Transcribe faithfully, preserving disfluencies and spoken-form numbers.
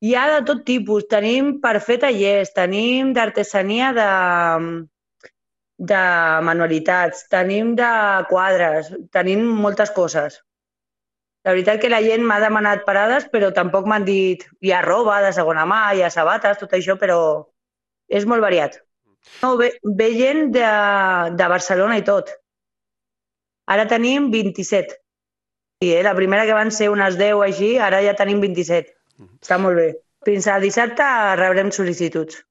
Hi ha de tot tipus. Tenim per fer tallers, tenim d'artesania de, de manualitats, tenim de quadres, tenim moltes coses. La veritat que la gent m'ha demanat parades, però tampoc m'han dit... Hi ha roba de segona mà, hi ha sabates, tot això, però és molt variat. No, ve, ve gent de, de Barcelona i tot. Ara tenim vint-i-set. Sí, eh? La primera que van ser unes deu així, ara ja tenim vint-i-set. Està molt bé. Fins a dissabte rebrem sol·licituds.